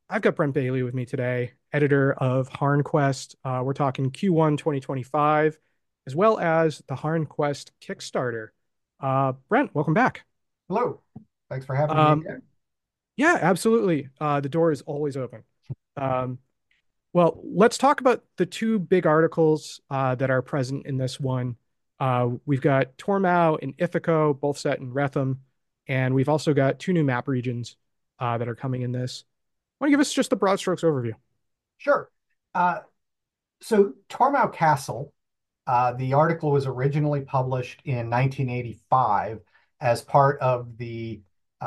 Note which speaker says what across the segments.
Speaker 1: I've got Brent Bailey with me today, editor of HarnQuest. We're talking Q1 2025, as well as the HarnQuest Kickstarter. Brent, welcome back.
Speaker 2: Hello. Thanks for having me
Speaker 1: Um,
Speaker 2: again.
Speaker 1: yeah, absolutely. The door is always open. Um, well, let's talk about the two big articles that are present in this one. We've got Tormau and Ithaco, both set in Retham, and we've also got two new map regions that are coming in this. Want to give us just the broad strokes overview?
Speaker 2: Sure. Uh, so Tormau Castle, the article was originally published in 1985 as part of the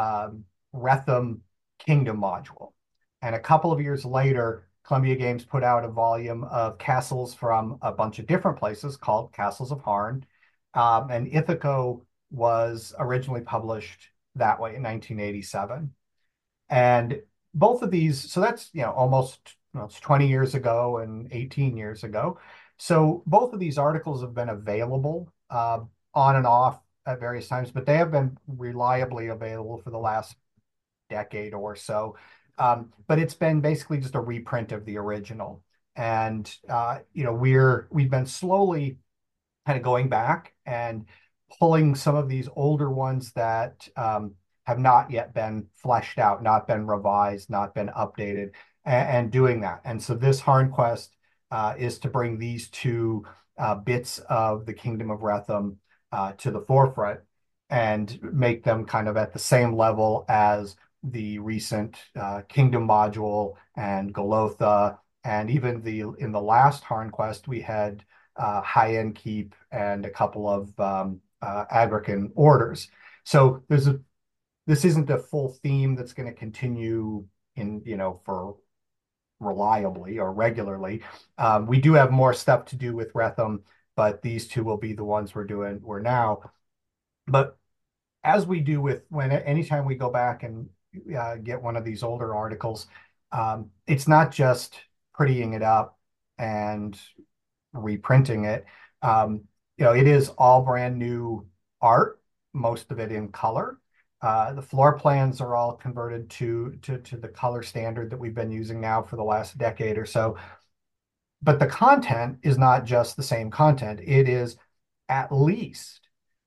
Speaker 2: Retham Kingdom module. And a couple of years later, Columbia Games put out a volume of castles from a bunch of different places called Castles of Harn. And Ithaco was originally published that way in 1987. And both of these, so that's, almost it's 20 years ago and 18 years ago. So both of these articles have been available on and off at various times, but they have been reliably available for the last decade or so. But it's been basically just a reprint of the original. And we've been slowly kind of going back and pulling some of these older ones that have not yet been fleshed out, not been revised, not been updated, and doing that. And so this HarnQuest is to bring these two bits of the Kingdom of Retham to the forefront and make them kind of at the same level as the recent Kingdom module and Golotha, and even the in the last HarnQuest we had High-End Keep and a couple of Agrican orders. So this isn't a full theme that's going to continue for reliably or regularly. We do have more stuff to do with Retham, but these two will be the ones we're now. But as we do with when anytime we go back and get one of these older articles, it's not just prettying it up and reprinting it. Um, it is all brand new art, most of it in color. The floor plans are all converted to the color standard that we've been using now for the last decade or so. But the content is not just the same content. It is at least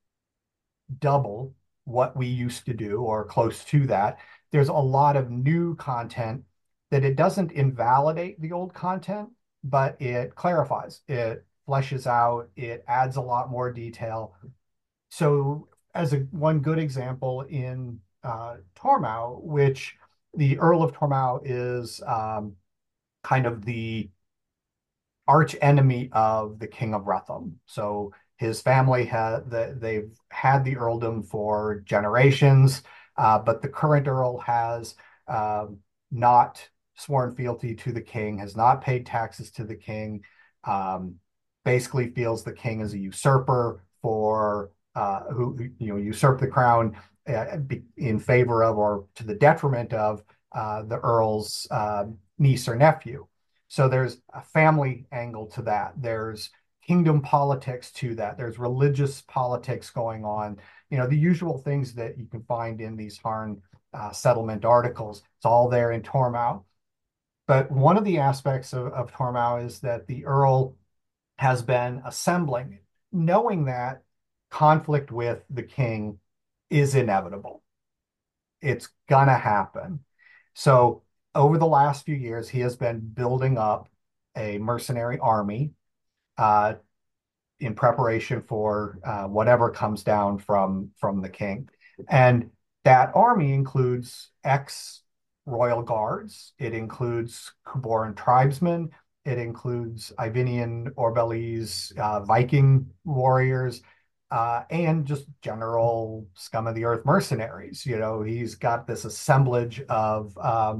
Speaker 2: double what we used to do or close to that. There's a lot of new content that it doesn't invalidate the old content, but it clarifies, it fleshes out, it adds a lot more detail. So, as one good example in Tormau, which the Earl of Tormau is kind of the arch enemy of the King of Retham. So his family they've had the earldom for generations, but the current earl has uh, not sworn fealty to the king, has not paid taxes to the king, um, basically feels the king is a usurper for who usurp the crown in favor of or to the detriment of the earl's niece or nephew. So there's a family angle to that. There's kingdom politics to that. There's religious politics going on. The usual things that you can find in these Harn settlement articles. It's all there in Tormau. But one of the aspects of Tormau is that the Earl has been assembling, knowing that conflict with the king is inevitable. It's gonna happen. So over the last few years, he has been building up a mercenary army uh, in preparation for whatever comes down from the king. And that army includes ex-royal guards. It includes Kuboran tribesmen. It includes Ivinian Orbelese Viking warriors, and just general scum of the earth mercenaries. He's got this assemblage of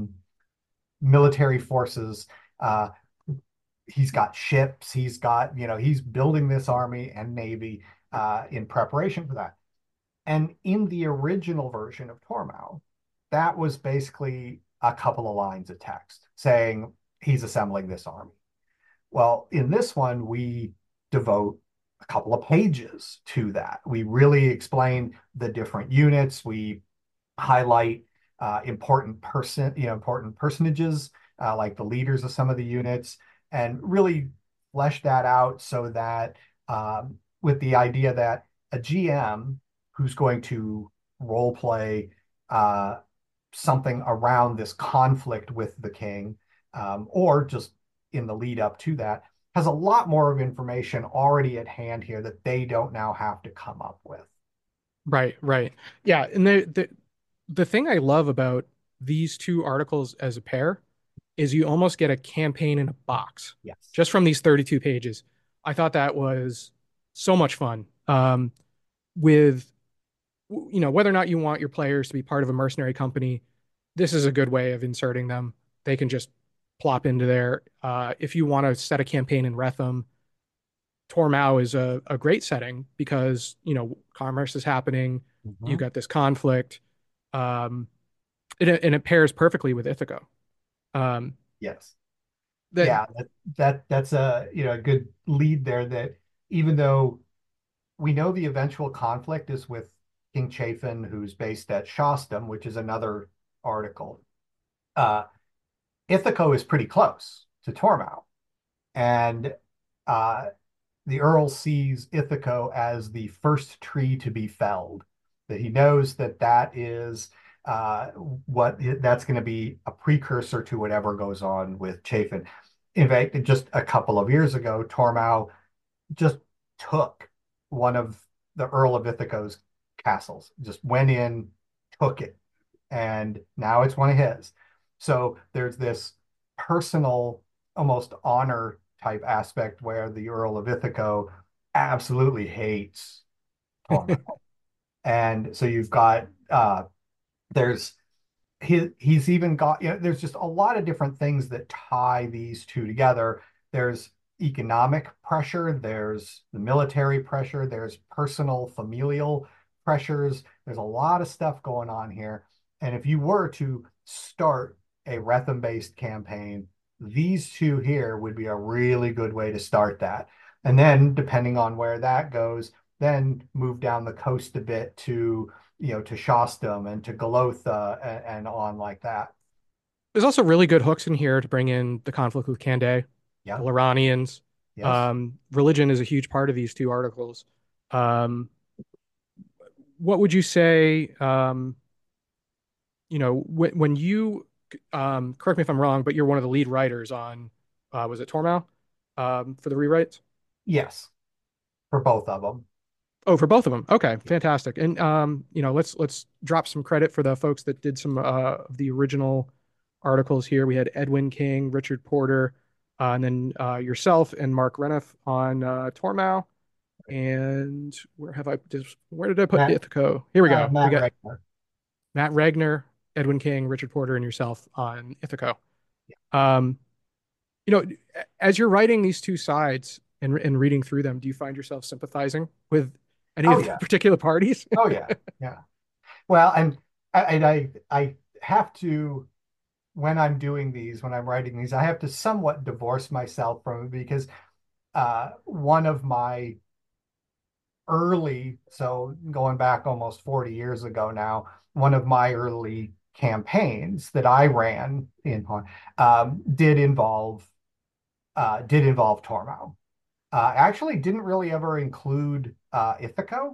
Speaker 2: military forces. He's got ships. He's building this army and navy in preparation for that. And in the original version of Tormau, that was basically a couple of lines of text saying he's assembling this army. Well, in this one, we devote a couple of pages to that. We really explain the different units. We highlight important personages, like the leaders of some of the units, and really flesh that out so that with the idea that a GM who's going to role play uh, something around this conflict with the king, or just in the lead up to that, has a lot more of information already at hand here that they don't now have to come up with.
Speaker 1: Right, right. Yeah, and the thing I love about these two articles as a pair is you almost get a campaign in a box
Speaker 2: Yes.
Speaker 1: just from these 32 pages. I thought that was so much fun. With whether or not you want your players to be part of a mercenary company, this is a good way of inserting them. They can just plop into there. If you want to set a campaign in Retham, Tormau is a great setting because commerce is happening. You
Speaker 2: Mhm.
Speaker 1: got this conflict, um, and it pairs perfectly with Ithaca. Um,
Speaker 2: Yes.
Speaker 1: that
Speaker 2: Yeah, that's a a good lead there that even though we know the eventual conflict is with King Chafin, who's based at Shostam, which is another article. Uh, Ithaca is pretty close to Tormau, and uh, the Earl sees Ithaca as the first tree to be felled. That he knows that that is what that's going to be a precursor to whatever goes on with Chafin. In fact, just a couple of years ago, Tormau just took one of the Earl of Ithaca's castles, just went in, took it, and now it's one of his. So there's this personal, almost honor type aspect where the Earl of Ithaca absolutely hates Tormund. And so you've got there's he's even got there's just a lot of different things that tie these two together. There's economic pressure, there's the military pressure, there's personal familial pressures. There's a lot of stuff going on here. And if you were to start a Retham based campaign, these two here would be a really good way to start that. And then depending on where that goes, then move down the coast a bit to to Shostam and to Golotha and on like that.
Speaker 1: there's also really good hooks in here to bring in the conflict with Candide, the
Speaker 2: Yeah.
Speaker 1: Loranians.
Speaker 2: Yes.
Speaker 1: Religion is a huge part of these two articles. Um, what would you say? When you correct me if I'm wrong, but you're one of the lead writers on was it Tormau for the rewrites?
Speaker 2: Yes. For both of them.
Speaker 1: Oh, for both of them. Okay,
Speaker 2: Yeah.
Speaker 1: fantastic. And let's drop some credit for the folks that did some of the original articles here. We had Edwin King, Richard Porter, and then yourself and Mark Reniff on Tormau. And where did I put
Speaker 2: Matt
Speaker 1: Ithaca? Here we go. We
Speaker 2: Matt
Speaker 1: got
Speaker 2: Regner.
Speaker 1: Matt Ragnar, Edwin King, Richard Porter, and yourself on Ithaca.
Speaker 2: Yeah.
Speaker 1: Um, you know, as you're writing these two sides and reading through them, do you find yourself sympathizing with any
Speaker 2: Oh
Speaker 1: of the
Speaker 2: yeah.
Speaker 1: particular parties?
Speaker 2: Oh yeah. Yeah. Well, and I have to when I'm doing these, when I'm writing these, I have to somewhat divorce myself from it because one of my so going back almost 40 years ago now, one of my early campaigns that I ran in did involve Tormau. Actually, didn't really ever include Ithaca,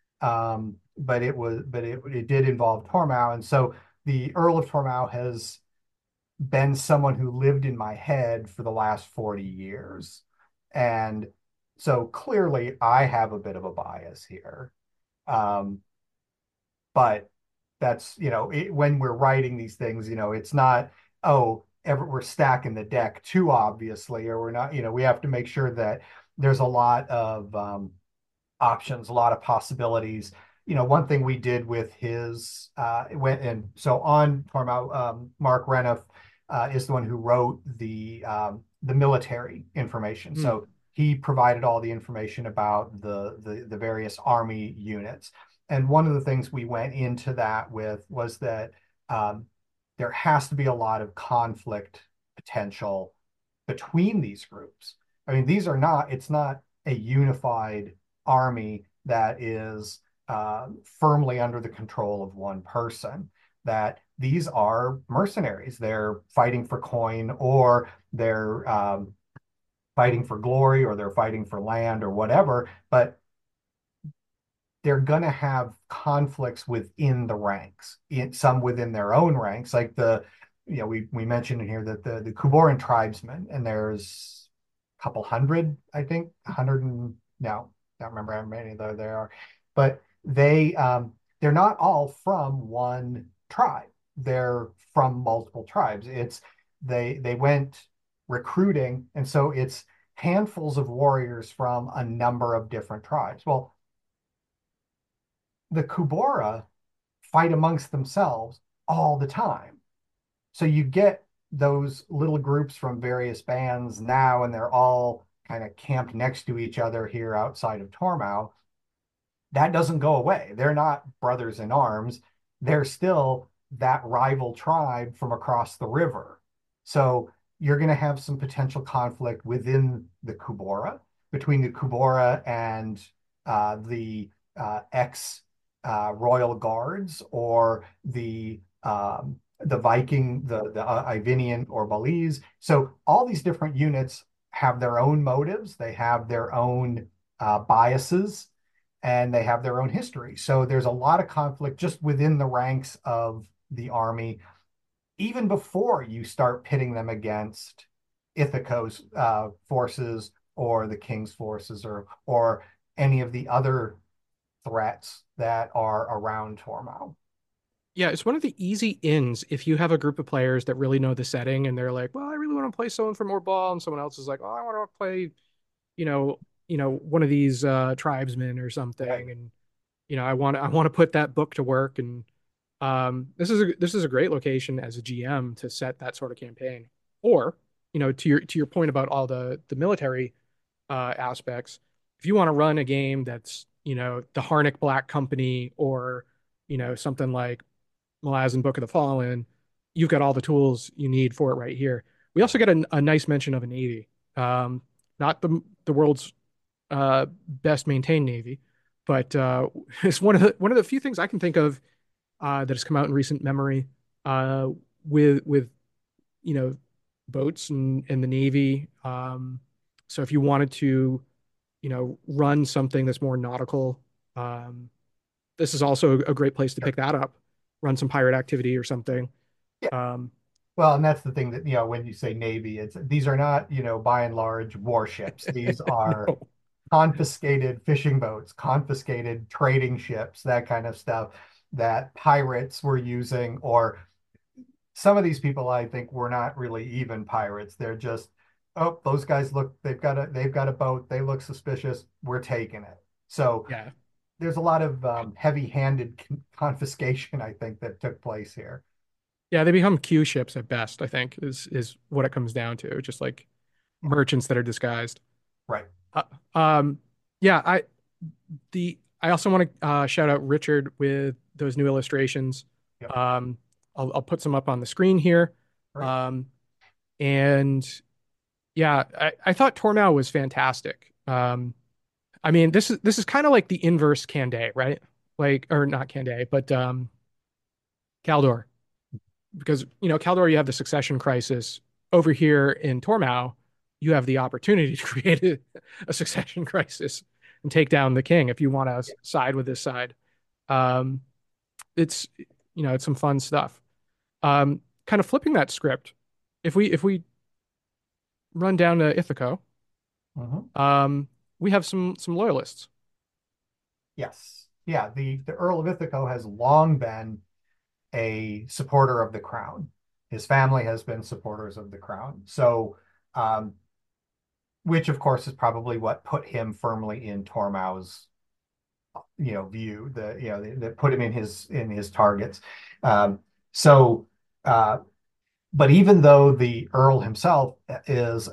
Speaker 2: but it did involve Tormau, and so the Earl of Tormau has been someone who lived in my head for the last 40 years. And so clearly I have a bit of a bias here. Um, but that's, when we're writing these things, it's not, oh, we're stacking the deck too obviously, or we're not, we have to make sure that there's a lot of options, a lot of possibilities. One thing we did with his went and so on Tormau, Mark Reniff is the one who wrote the military information.
Speaker 1: Hmm.
Speaker 2: So he provided all the information about the various army units. And one of the things we went into that with was that um, there has to be a lot of conflict potential between these groups. I mean, it's not a unified army that is firmly under the control of one person, that these are mercenaries. They're fighting for coin, or they're fighting for glory, or they're fighting for land or whatever, but they're going to have conflicts within the ranks, some within their own ranks. Like we mentioned in here that the Kuboran tribesmen, and there's a couple hundred, I think, 100 and no, I don't remember how many there are, but they're not all from one tribe. They're from multiple tribes. They went recruiting, and so it's handfuls of warriors from a number of different tribes. Well, the Kubora fight amongst themselves all the time. So you get those little groups from various bands now, and they're all kind of camped next to each other here outside of Tormau. That doesn't go away. They're not brothers in arms. They're still that rival tribe from across the river. So you're going to have some potential conflict within the Kubora, between the Kubora and the ex royal guards, or the Viking, the Ivinian or Balize. So all these different units have their own motives. They have their own biases, and they have their own history. So there's a lot of conflict just within the ranks of the army, even before you start pitting them against Ithaco's forces, or the king's forces, or any of the other threats that are around Tormau.
Speaker 1: Yeah, it's one of the easy ins if you have a group of players that really know the setting and they're like, well, I really want to play someone for more ball, and someone else is like, oh, I want to play, you know, one of these tribesmen or
Speaker 2: Right.
Speaker 1: something, and I want to put that book to work, and this is a great location as a GM to set that sort of campaign. Or, to your point about all the military aspects, if you want to run a game that's, the Harnick Black Company, or, something like Malazan Book of the Fallen, you've got all the tools you need for it right here. We also get a nice mention of a navy. Not the world's best maintained navy, but it's one of the few things I can think of that has come out in recent memory, uh, with you know boats and the navy. So if you wanted to, run something that's more nautical, um, this is also a great place to
Speaker 2: Sure.
Speaker 1: pick that up. Run some pirate activity or something.
Speaker 2: Yeah.
Speaker 1: Um,
Speaker 2: Well, and that's the thing that, when you say Navy, these are not, by and large warships. These are
Speaker 1: no,
Speaker 2: confiscated fishing boats, confiscated trading ships, that kind of stuff that pirates were using. Or some of these people, I think, were not really even pirates. They're just, oh, those guys look, they've got a boat, they look suspicious, we're taking it. So
Speaker 1: yeah,
Speaker 2: there's a lot of heavy-handed confiscation, I think, that took place here.
Speaker 1: yeah, they become Q ships at best, I think, is what it comes down to. Just like merchants that are disguised.
Speaker 2: Right.
Speaker 1: Uh, um, yeah, I also want to shout out Richard with those new illustrations.
Speaker 2: Yep.
Speaker 1: Um, I'll put some up on the screen here.
Speaker 2: Right.
Speaker 1: Um, and yeah, I thought Tormau was fantastic. I mean, this is kind of like the inverse Candé, right? Like, or not Candé, but Caldor. Because, Caldor, you have the succession crisis. Over here in Tormau, you have the opportunity to create a succession crisis and take down the king if you want to side with this side. Um, it's it's some fun stuff. Kind of flipping that script. If we run down to Ithaco,
Speaker 2: Mhm.
Speaker 1: we have some loyalists.
Speaker 2: Yes. Yeah. The Earl of Ithaco has long been a supporter of the crown. His family has been supporters of the crown. So, um, which of course is probably what put him firmly in Tormau's, view, that put him in his targets. Um, so, uh, but even though the Earl himself is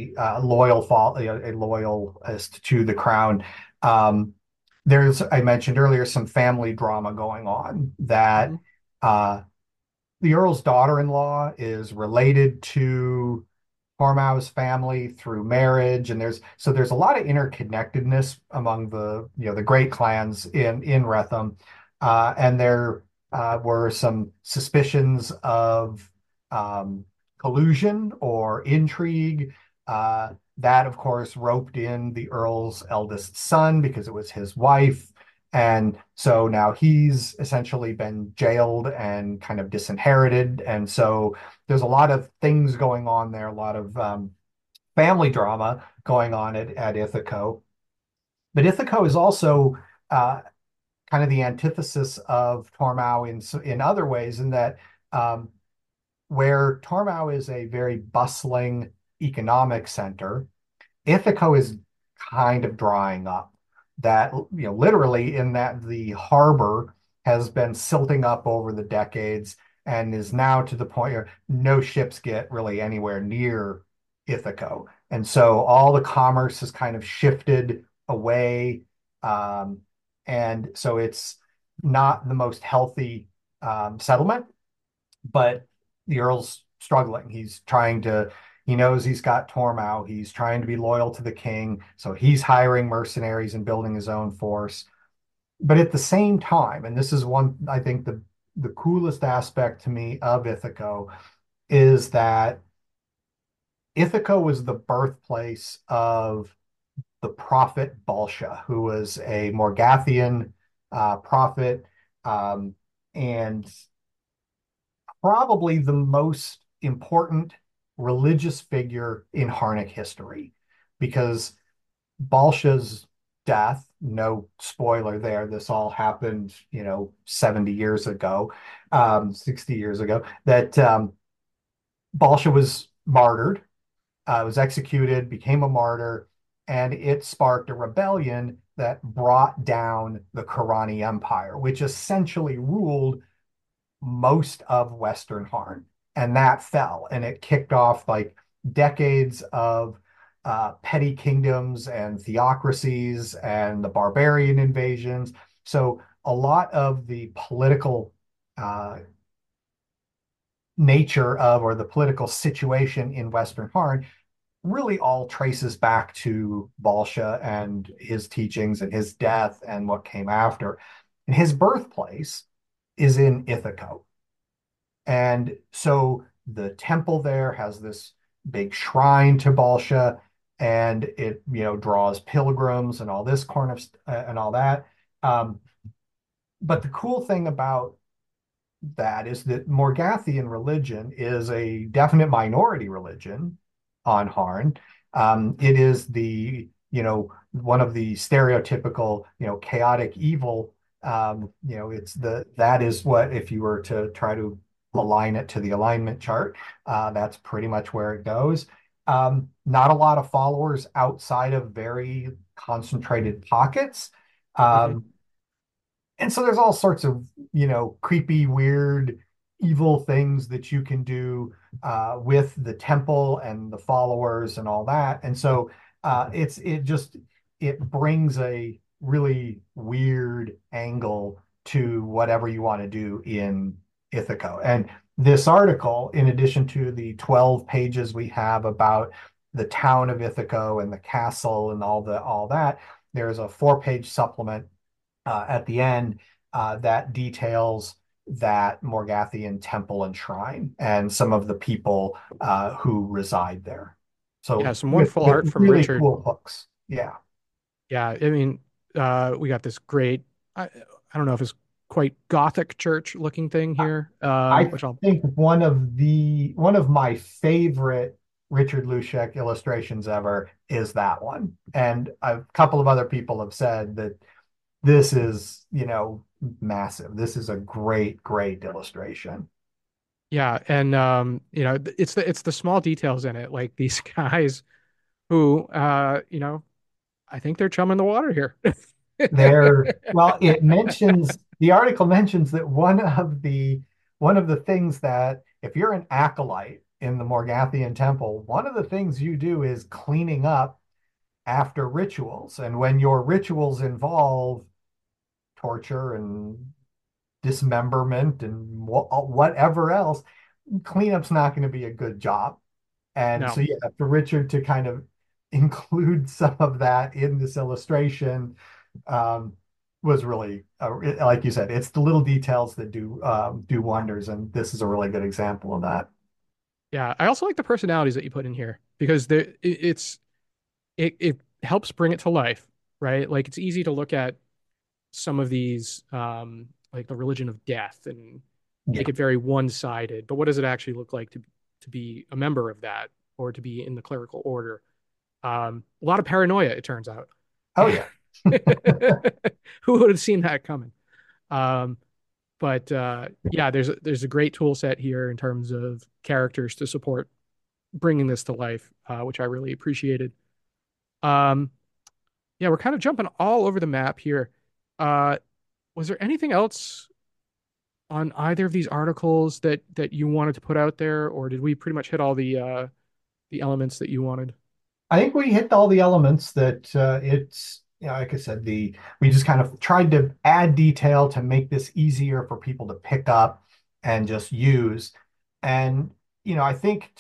Speaker 2: a loyalist to the crown, um, there's, I mentioned earlier, some family drama going on that
Speaker 1: Mhm.
Speaker 2: uh, the Earl's daughter-in-law is related to Tormau's family through marriage, and there's a lot of interconnectedness among the great clans in Retham, and they're were some suspicions of um, collusion or intrigue. That, of course, roped in the Earl's eldest son because it was his wife. And so now he's essentially been jailed and kind of disinherited. And so there's a lot of things going on there, a lot of family drama going on at Ithaco. But Ithaco is also uh, kind of the antithesis of Tormau in other ways, in that um, where Tormau is a very bustling economic center, Ithaco is kind of drying up. That, literally in that the harbor has been silting up over the decades and is now to the point where no ships get really anywhere near Ithaco. And so all the commerce has kind of shifted away. Um, and so it's not the most healthy settlement, but the Earl's struggling. He knows he's got Tormau. He's trying to be loyal to the king. So he's hiring mercenaries and building his own force. But at the same time, and this is one, I think the coolest aspect to me of Ithaco is that Ithaco was the birthplace of the prophet Balsha, who was a Morgathian prophet, um, and probably the most important religious figure in Harnick history, because Balsha's death, no spoiler there, this all happened, 70 years ago, 60 years ago, that Balsha was martyred, was executed, became a martyr, and it sparked a rebellion that brought down the Korani Empire, which essentially ruled most of Western Harn. And that fell, and it kicked off like decades of petty kingdoms and theocracies and the barbarian invasions. So a lot of the political uh, nature of, or the political situation in Western Harn, really all traces back to Balsha and his teachings and his death and what came after. And his birthplace is in Ithaco. And so the temple there has this big shrine to Balsha, and it, draws pilgrims and all this kind of and all that. Um, but the cool thing about that is that Morgathian religion is a definite minority religion on Harn. It is one of the stereotypical, chaotic evil. That is what, if you were to try to align it to the alignment chart, that's pretty much where it goes. Not a lot of followers outside of very concentrated pockets.
Speaker 1: Hmm.
Speaker 2: Um, and so there's all sorts of, creepy, weird, evil things that you can do with the temple and the followers and all that. And so it brings a really weird angle to whatever you want to do in Ithaco. And this article, in addition to the 12 pages we have about the town of Ithaco and the castle and all that, there's a 4-page supplement at the end that details that Morgathian temple and shrine and some of the people who reside there.
Speaker 1: Yeah,
Speaker 2: So
Speaker 1: some
Speaker 2: with
Speaker 1: wonderful art from
Speaker 2: really
Speaker 1: Richard.
Speaker 2: cool hooks. Yeah.
Speaker 1: Yeah, I mean, we got this great, I don't know if it's quite Gothic church looking thing here,
Speaker 2: I
Speaker 1: which I'll,
Speaker 2: think one of my favorite Richard Luschek illustrations ever is that one. And a couple of other people have said that this is, massive. This is a great, great illustration.
Speaker 1: yeah, and it's the small details in it, like these guys who, I think they're chumming the water here.
Speaker 2: Well, the article mentions that one of the things that, if you're an acolyte in the Morgathian temple, one of the things you do is cleaning up after rituals. And when your rituals involve torture and dismemberment and whatever else, cleanup's not going to be a good job. And so,
Speaker 1: No.
Speaker 2: yeah, for Richard to kind of include some of that in this illustration, um, was really like you said, it's the little details that do wonders, and this is a really good example of that.
Speaker 1: Yeah, I also like the personalities that you put in here because it helps bring it to life, right? Like it's easy to look at some of these like the religion of death and
Speaker 2: Yeah.
Speaker 1: make it very one-sided. But what does it actually look like to be a member of that or to be in the clerical order? A lot of paranoia, it turns out.
Speaker 2: Oh yeah.
Speaker 1: Who would have seen that coming? Um, but yeah, there's a great tool set here in terms of characters to support bringing this to life, which I really appreciated. Um, yeah, we're kind of jumping all over the map here. Uh, was there anything else on either of these articles that you wanted to put out there, or did we pretty much hit all the elements that you wanted?
Speaker 2: I think we hit all the elements that it's, like I said, the we just kind of tried to add detail to make this easier for people to pick up and just use. And, I think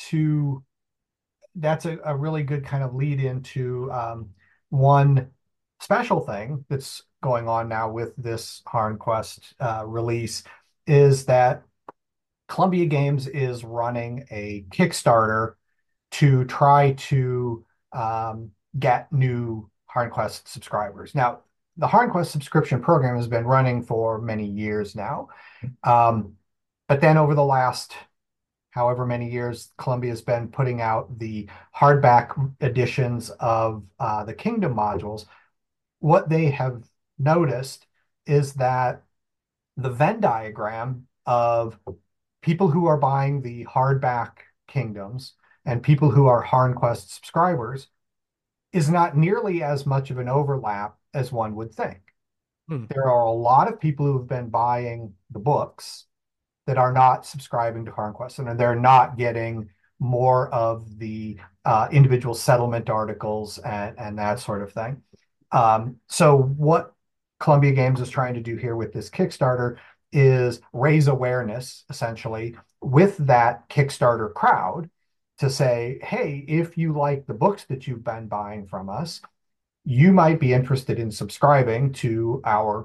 Speaker 2: that's a really good kind of lead into one special thing that's going on now with this HarnQuest release is that Columbia Games is running a Kickstarter to try to get new HarnQuest subscribers. Now, the HarnQuest subscription program has been running for many years now. Um, but then over the last however many years, Columbia's been putting out the hardback editions of the Kingdom modules. What they have noticed is that the Venn diagram of people who are buying the hardback Kingdoms and people who are HarnQuest subscribers is not nearly as much of an overlap as one would think.
Speaker 1: Hmm.
Speaker 2: There are a lot of people who have been buying the books that are not subscribing to HarnQuest and they're not getting more of the individual settlement articles and that sort of thing. So what Columbia Games is trying to do here with this Kickstarter is raise awareness essentially with that Kickstarter crowd to say, hey, if you like the books that you've been buying from us, you might be interested in subscribing to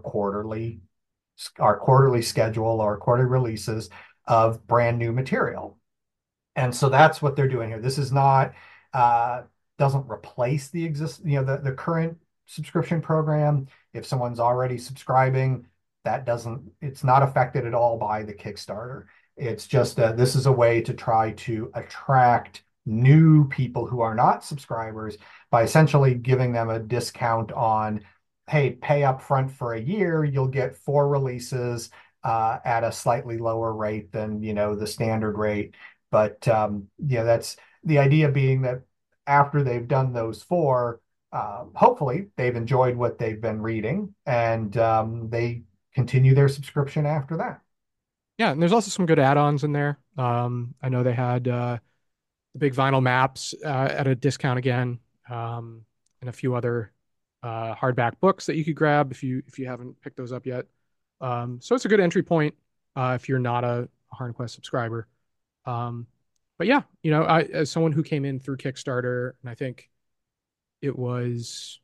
Speaker 2: our quarterly schedule, our quarterly releases of brand new material. And so that's what they're doing here. This is not doesn't replace the current subscription program. If someone's already subscribing, it's not affected at all by the Kickstarter. It's just this is a way to try to attract new people who are not subscribers by essentially giving them a discount on, hey, pay up front for a year, you'll get 4 releases at a slightly lower rate than the standard rate. But that's the idea being that after they've done those 4, hopefully they've enjoyed what they've been reading and they continue their subscription after that.
Speaker 1: Yeah, and there's also some good add-ons in there. I know they had the big vinyl maps at a discount again, and a few other hardback books that you could grab if you haven't picked those up yet. So it's a good entry point if you're not a HarnQuest subscriber. Um, but yeah, as someone who came in through Kickstarter, and it was,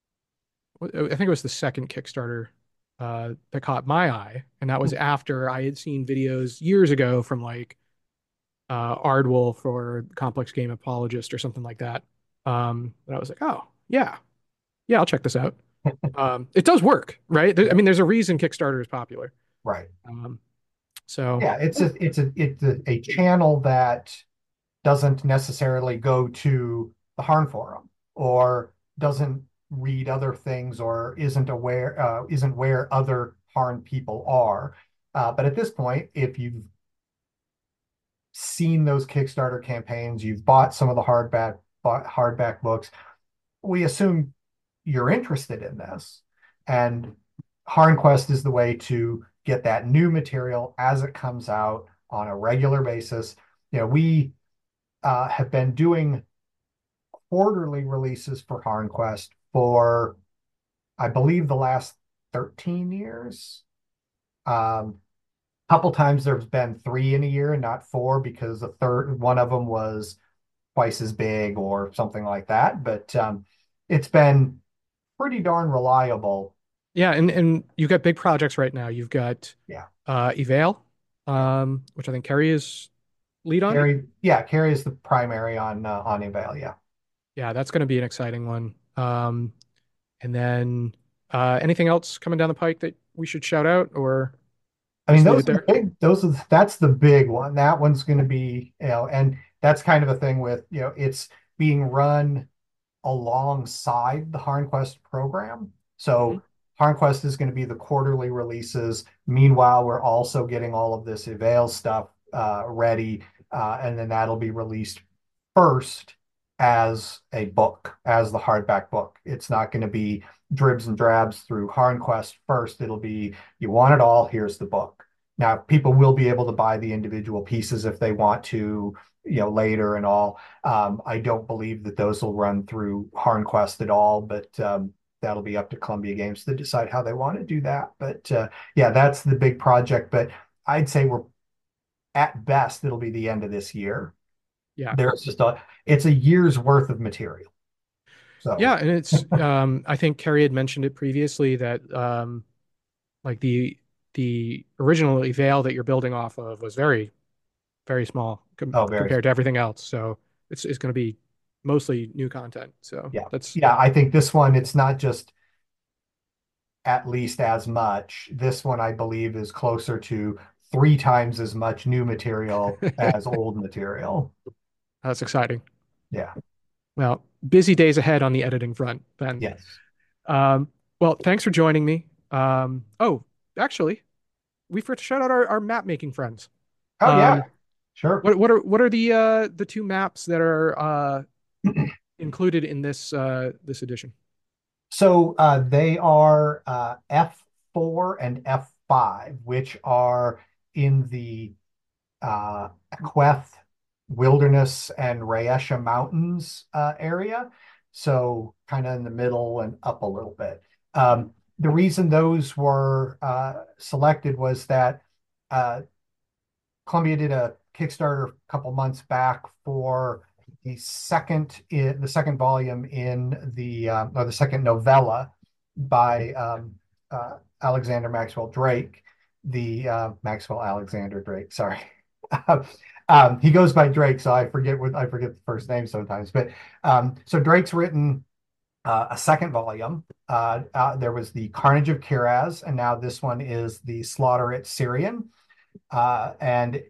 Speaker 1: I think it was the second Kickstarter that caught my eye, and that was after I had seen videos years ago from like Ardwolf or Complex Game Apologist or something like that. And I was like, oh yeah, yeah, I'll check this out. It does work, right? I
Speaker 2: Yeah.
Speaker 1: mean, there's a reason Kickstarter is popular.
Speaker 2: Right.
Speaker 1: Um, so
Speaker 2: Yeah, it's a channel that doesn't necessarily go to the Harn forum or doesn't read other things or isn't where other Harn people are. But at this point, if you've seen those Kickstarter campaigns, you've bought some of the hardback books, we assume you're interested in this. And HarnQuest is the way to get that new material as it comes out on a regular basis. We have been doing quarterly releases for HarnQuest for, I believe, the last 13 years. Couple times there's been 3 in a year and not 4 because the third one of them was twice as big or something like that. But it's been pretty darn reliable.
Speaker 1: Yeah, and you've got big projects right now. You've got
Speaker 2: Yeah.
Speaker 1: Evail,
Speaker 2: Yeah.
Speaker 1: which I think Carrie is lead on.
Speaker 2: Carrie is the primary on Eval, yeah.
Speaker 1: Yeah, that's going to be an exciting one. And then anything else coming down the pike that we should shout out or
Speaker 2: I mean,
Speaker 1: just leave it there?
Speaker 2: that's the big one. That one's going to be, and that's kind of a thing with, it's being run alongside the HarnQuest program.
Speaker 1: Mhm.
Speaker 2: So HarnQuest is going to be the quarterly releases. Meanwhile, we're also getting all of this Avail stuff ready, and then that'll be released first as a book, as the hardback book. It's not going to be dribs and drabs through HarnQuest first. It'll be, you want it all, here's the book. Now, people will be able to buy the individual pieces if they want to, later and all. I don't believe that those will run through HarnQuest at all, but that'll be up to Columbia Games to decide how they want to do that. But yeah, that's the big project. But I'd say we're at best, it'll be the end of this year.
Speaker 1: Yeah.
Speaker 2: There's just it's a year's worth of material.
Speaker 1: Yeah,
Speaker 2: So,
Speaker 1: and it's I think Carrie had mentioned it previously that like the original Evail that you're building off of was very small
Speaker 2: oh, very,
Speaker 1: compared to everything else. So it's going to be mostly new content. So
Speaker 2: yeah.
Speaker 1: that's
Speaker 2: Yeah, I think this one, it's not just at least as much. This one, I believe, is closer to three times as much new material as old material.
Speaker 1: that's exciting.
Speaker 2: Yeah.
Speaker 1: Well, busy days ahead on the editing front then.
Speaker 2: Yes.
Speaker 1: Um, well, thanks for joining me. Oh, actually, we forgot to shout out our map making friends.
Speaker 2: Oh, yeah.
Speaker 1: Um,
Speaker 2: Sure.
Speaker 1: what are the two maps that are included in this edition?
Speaker 2: So they are F4 and F5, which are in the Equeth Wilderness and Rayesha Mountains area. So kind of in the middle and up a little bit. The reason those were selected was that uh, Columbia did a Kickstarter a couple months back for the second volume in the or the second novella by Alexander Maxwell Drake, the Maxwell Alexander Drake. Sorry, he goes by Drake, so I forget the first name sometimes. But so Drake's written a second volume. There was the Carnage of Kiraz, and now this one is the Slaughter at Syrian, and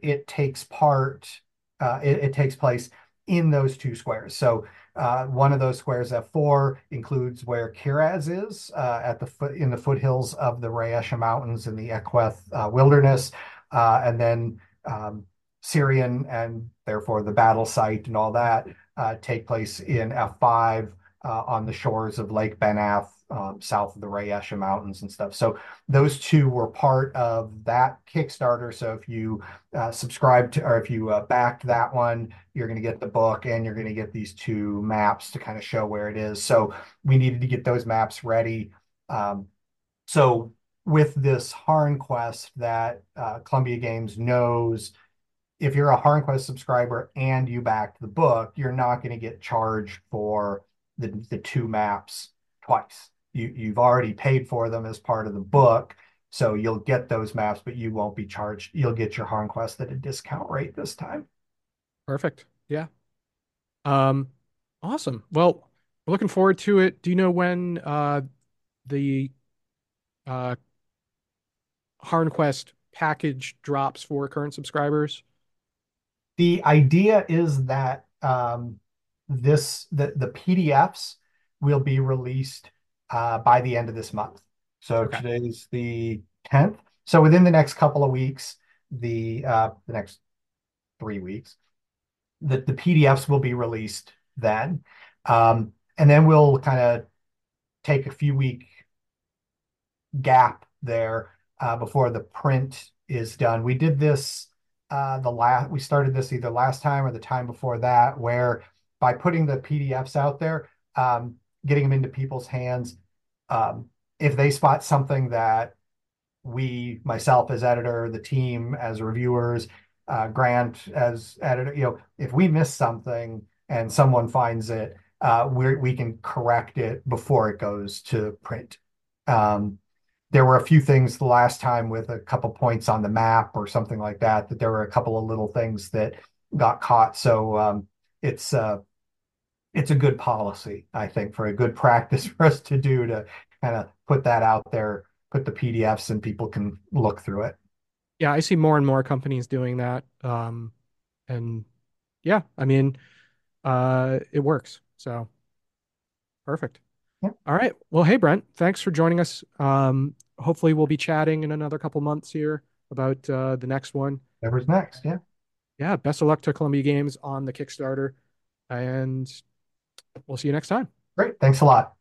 Speaker 2: it takes place in those two squares. So one of those squares, F4, includes where Kiraz is at the foot in the foothills of the Rayesha Mountains in the Equeth Wilderness, and then Syrian and therefore the battle site and all that take place in F5 on the shores of Lake Benath, south of the Rayesha Mountains and stuff. So those two were part of that Kickstarter. So if you subscribe to, or if you backed that one, you're going to get the book and you're going to get these two maps to kind of show where it is. So we needed to get those maps ready. So with this Harn Quest that Columbia Games knows, if you're a HarnQuest subscriber and you backed the book, you're not going to get charged for the two maps twice. You've already paid for them as part of the book, so you'll get those maps, but you won't be charged. You'll get your HarnQuest at a discount rate this time.
Speaker 1: Perfect. Yeah. Um, awesome. Well, we're looking forward to it. Do you know when the uh, HarnQuest package drops for current subscribers?
Speaker 2: The idea is that the PDFs will be released by the end of this month. So
Speaker 1: Okay.
Speaker 2: today's the 10th. So within the next couple of weeks, the next 3 weeks, the PDFs will be released then. And then we'll kind of take a few week gap there before the print is done. We did this we started this either last time or the time before that, where by putting the PDFs out there, getting them into people's hands, um, if they spot something that myself as editor, the team as reviewers, Grant as editor, if we miss something and someone finds it, we can correct it before it goes to print. there were a few things the last time with a couple points on the map or something like that, that there were a couple of little things that got caught. So it's uh, it's a good policy, I think, for a good practice for us to do to kind of put that out there, put the PDFs and people can look through it.
Speaker 1: Yeah, I see more and more companies doing that. And yeah, I mean, it works. So perfect.
Speaker 2: Yeah,
Speaker 1: All right. Well, hey, Brent, thanks for joining us. Hopefully we'll be chatting in another couple months here about the next one.
Speaker 2: whatever's next. Yeah,
Speaker 1: Yeah, best of luck to Columbia Games on the Kickstarter, and we'll see you next time.
Speaker 2: great. Thanks a lot.